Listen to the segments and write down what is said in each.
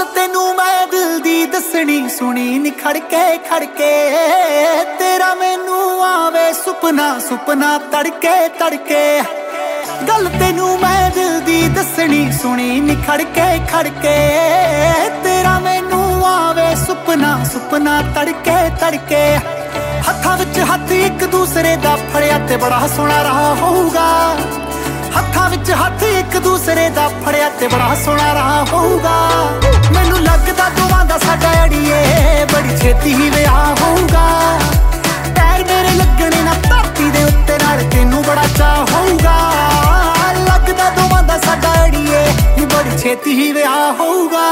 ਤੈਨੂੰ ਮੈਂ ਦਿਲ ਦੀ ਦੱਸਣੀ ਸੁਣੀ ਨੀ ਖੜਕੇ ਖੜਕੇ ਤੇਰਾ ਮੈਨੂੰ ਆਵੇ ਸੁਪਨਾ ਸੁਪਨਾ ਤੜਕੇ ਤੜਕੇ ਗੱਲ ਤੈਨੂੰ ਮੈਂ ਦਿਲ ਦੀ ਦੱਸਣੀ ਸੁਣੀ ਨੀ ਖੜਕੇ ਖੜਕੇ ਤੇਰਾ ਮੈਨੂੰ ਆਵੇ ਸੁਪਨਾ ਸੁਪਨਾ ਤੜਕੇ ਤੜਕੇ ਹੱਥਾਂ ਵਿੱਚ ਹੱਥ ਇੱਕ ਦੂਸਰੇ ਦਾ ਫੜਿਆ ਤੇ ਬੜਾ ਸੋਹਣਾ ਰਹਾ ਹੋਊਗਾ ਹੱਥਾਂ ਵਿੱਚ ਹੱਥ ਇੱਕ ਦੂਸਰੇ ਦਾ ਫੜਿਆ ਤੇ ਬੜਾ ਸੋਹਣਾ ਰਹਾ ਹੋਊਗਾ ਮੈਨੂੰ ਲੱਗਦਾ ਦੋਵਾਂ ਦਾ ਸਾਡਾ ਅੜੀਏ ਬੜੀ ਛੇਤੀ ਹੀ ਵਿਆਹ ਹੋਊਗਾ ਪੈਰ ਮੇਰੇ ਲੱਗਣੇ ਨਾ ਧਰਤੀ ਦੇ ਉੱਤੇ ਨਾਲ ਤੈਨੂੰ ਬੜਾ ਚਾਅ ਹੋਊਗਾ ਲੱਗਦਾ ਦੋਵਾਂ ਦਾ ਸਾਡਾ ਅੜੀਏ ਬੜੀ ਛੇਤੀ ਹੀ ਵਿਆਹ ਹੋਊਗਾ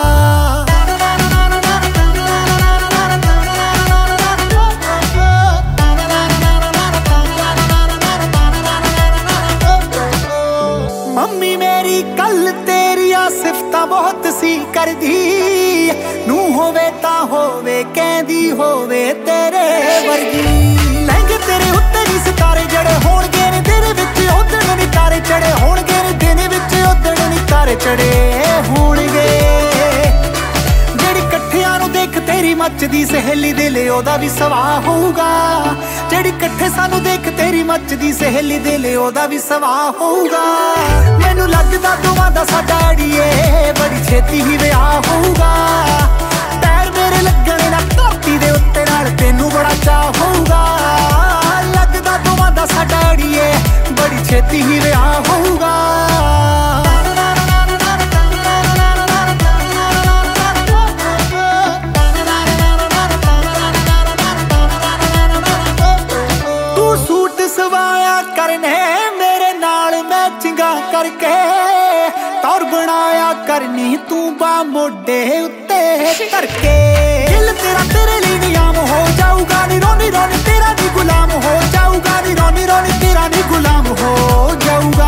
ਮੰਮੀ ਮੇਰੀ ਕੱਲ ਤੇਰੀਆਂ ਸਿਫਤਾਂ ਬਹੁਤ ਸੀ ਕਰਦੀ ਨੂੰ ਹੋਵੇ ਤਾਂ ਹੋਵੇ ਕਹਿੰਦੀ ਹੋਵੇ ਤੇਰੇ ਵਰਗੀ ਲਹਿੰਗੇ ਤੇਰੇ ਉੱਤੇ ਨੀ ਸਿਤਾਰੇ ਜੜੇ ਹੋਣਗੇ ਨੇ ਦਿਨ ਵਿੱਚ ਉਦਣ ਨੀ ਤਾਰੇ ਚੜੇ ਹੋਣਗੇ ਨੇ ਦਿਨ ਵਿੱਚ ਉਦਣ ਨੀ ਤਾਰੇ ਚੜੇ ਹੋਣਗੇ ਜਿਹੜੀ ਇਕੱਠਿਆਂ ਨੂੰ ਦੇਖ ਤੇਰੀ ਮੱਚਦੀ ਸਹੇਲੀ ਦੇ ਲਈ ਉਹਦਾ ਵੀ ਸਵਾਹ ਹੋਊਗਾ ਜਿਹੜੀ ਇਕੱਠੇ ਸਾਨੂੰ ਦੇਖ ਤੇਰੀ ਮੱਚਦੀ ਸਹੇਲੀ ਦੇ ਲਈ ਉਹਦਾ ਵੀ ਸਵਾਹ ਹੋਊਗਾ ਮੈਨੂੰ ਲੱਗਦਾ ਦੋਵਾਂ ਦਾ ਸਾਡਾ ਅੜੀਏ ਬੜੀ ਛੇਤੀ ਹੀ ਵਿਆਹ ਹੋਊਗਾ ਪੈਰ ਮੇਰੇ ਲੱਗਣੇ ਨਾ ਧਰਤੀ ਦੇ ਉੱਤੇ ਨਾਲ ਤੈਨੂੰ ਬੜਾ ਚਾਅ ਹੋਊਗਾ ਲੱਗਦਾ ਦੋਵਾਂ ਦਾ ਸਾਡਾ ਅੜੀਏ ਬੜੀ ਛੇਤੀ ਹੀ ਵਿਆਹ ਹੋਊਗਾ ਕਰਕੇ ਤੌਰ ਬਣਾਇਆ ਕਰਨੀ ਤੂੰ ਬਾ ਮੋਢੇ ਉੱਤੇ ਧਰਕੇ ਦਿਲ ਤੇਰਾ ਤੇਰੇ ਲਈ ਨਿਯਾਮ ਹੋ ਜਾਊਗਾ ਨੀ ਰੋਣੀ ਰੋਣੀ ਤੇਰਾ ਨੀ ਗੁਲਾਮ ਹੋ ਜਾਊਗਾ ਨੀ ਰੋਣੀ ਰੋਣੀ ਤੇਰਾ ਨੀ ਗੁਲਾਮ ਹੋ ਜਾਊਗਾ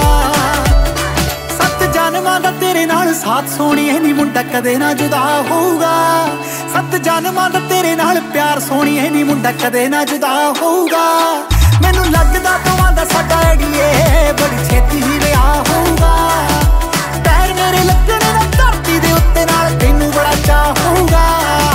7 ਜਨਮਾਂ ਦਾ ਤੇਰੇ ਨਾਲ ਸਾਥ ਸੋਹਣੀਏ ਨੀ ਮੁੰਡਾ ਕਦੇ ਨਾ ਜੁਦਾ ਹੋਊਗਾ 7 ਜਨਮਾਂ ਦਾ ਤੇਰੇ ਨਾਲ ਪਿਆਰ ਸੋਹਣੀਏ ਨੀ ਮੁੰਡਾ ਕਦੇ ਨਾ ਜੁਦਾ ਹੋਊਗਾ ਮੈਨੂੰ ਲੱਗਦਾ ਦੋਵਾਂ ਦਾ ਸਾਡਾ ਅੜੀਏ ਬੜੀ ਛੇਤੀ ਹੀ ਵਿਆਹ ਹੋਊਗਾ ਪੈਰ ਮੇਰੇ ਲੱਗਣੇ ਨਾ ਧਰਤੀ ਦੇ ਉੱਤੇ ਨਾਲ ਤੈਨੂੰ ਬੜਾ ਚਾਅ ਹੋਊਗਾ